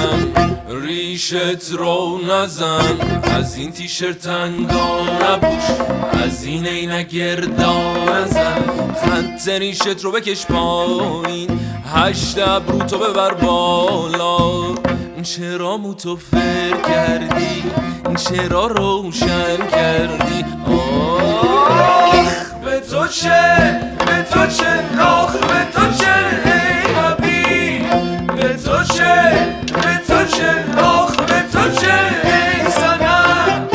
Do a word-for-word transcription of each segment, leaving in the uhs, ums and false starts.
نزن ریشت رو نزن از این تیشرت تنگا نبوش از این عینک گردا نزن خط ریشت رو بکش پایین هشت ابرو تو ببر بالا چرا موتو فر کردی چرا روشن کردی آخ به تو چه به تو چه آخ به تو چه ای حبیب به تو چه به تو چه آخ به تو چه ای صنم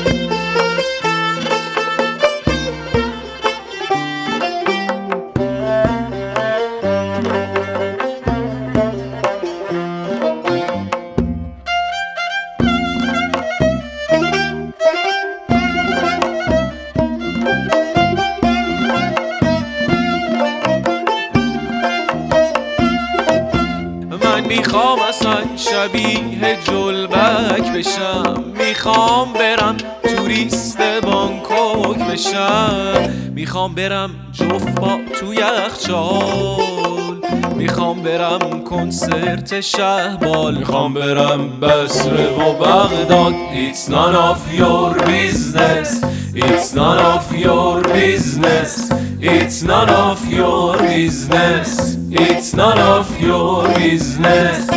میخوام اصلا شبیه جلبک بشم میخوام برم توریست بانکوک بشم میخوام برم جفت با تو یخچال میخوام برم کنسرت شهبال میخوام برم بصره و بغداد It's none of your business It's none of your business It's none of your business It's none of your business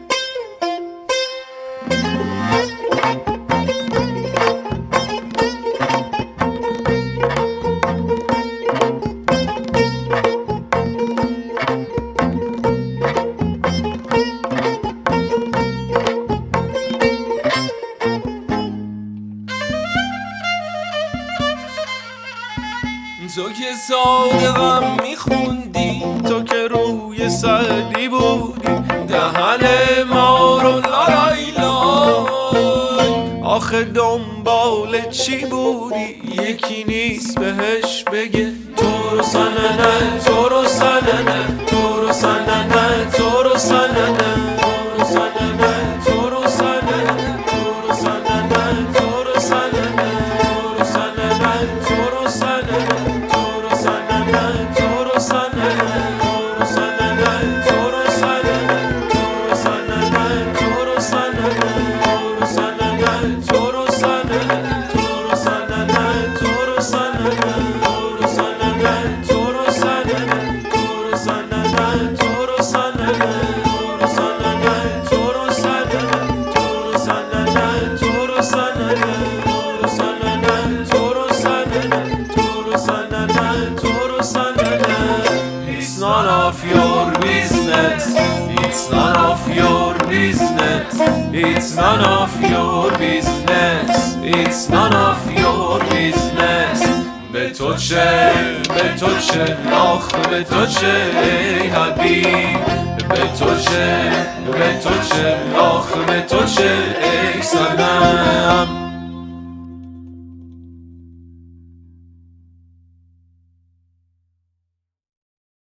تو که صادقم میخوندی تو که روی سعدی بودی دهن ما رو لای لای آخه دنبال چی بودی یکی نیست بهش بگه تو رو سننه تو رو سننه تو رو سننه تو رو سننه تو رو سننه تو رو سننه تو رو سننه تو رو سننه تو رو سننه تو رو سننه It's none of your business It's none of your business It's none of your business It's none of your business به تو چه به تو چه آخ به تو چه ای حبیب به تو چه به تو چه آخ به تو چه